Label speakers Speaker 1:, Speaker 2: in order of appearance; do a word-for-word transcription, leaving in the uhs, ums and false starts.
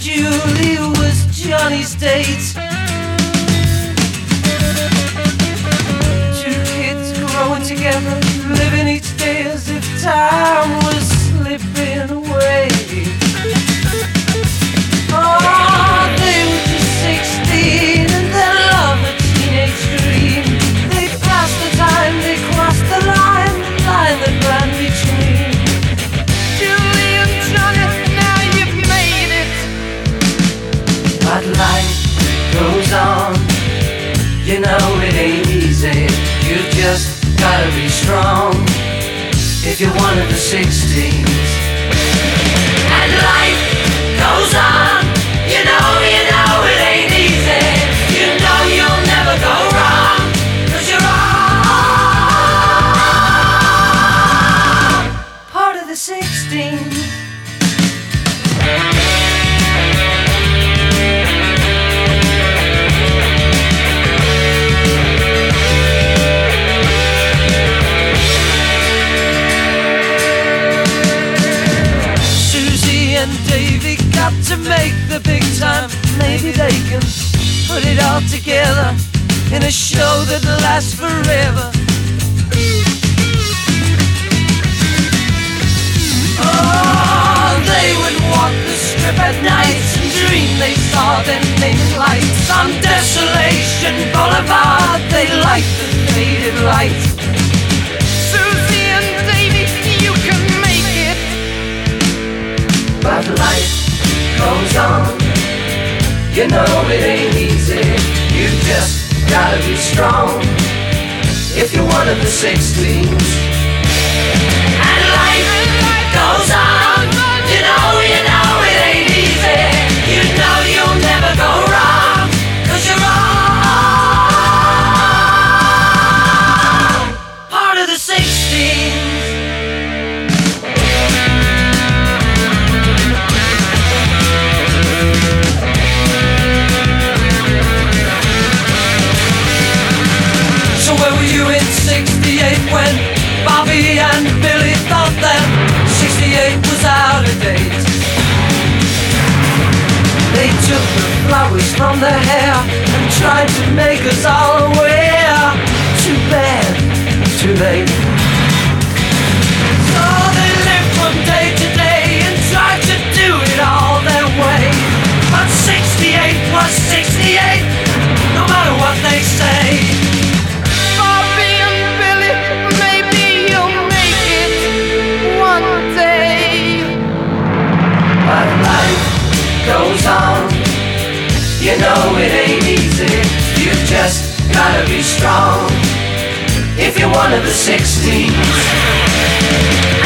Speaker 1: Julie was Johnny's date. Two kids growing together, living each day as if time was slipping away. Oh, they were just sixteen and they loved a teenage dream. They passed the time, they crossed the line, the line that ran between Julie and Johnny. Now you've made it. But life goes on, you know it ain't easy. You just gotta be strong if you're one of the sixteens. And life goes on, you know, you know it ain't easy. You know you'll never go wrong, 'cause you're all part of the sixteens. And Davey got to make the big time. Maybe they can put it all together in a show that lasts forever. Oh, they would walk the strip at night and dream they saw their name in lights on Desolation Boulevard. They light the faded lights. Susie and Davey, you can make it. But life goes on, you know it ain't easy. You just gotta be strong if you're one of the sixteens. And life goes on, you know, you know it ain't easy. You know you'll never go wrong, 'cause you're all part of the sixteens. So where were you in sixty-eight when Bobby and Billy thought that sixty-eight was out of date? They took the flowers from their hair and tried to make us all aware. Too bad, too late. So they lived from day to day and tried to do it all their way. But sixty-eight was sixty-eight, no matter what they say. But life goes on, you know it ain't easy. You just gotta be strong if you're one of the sixteens.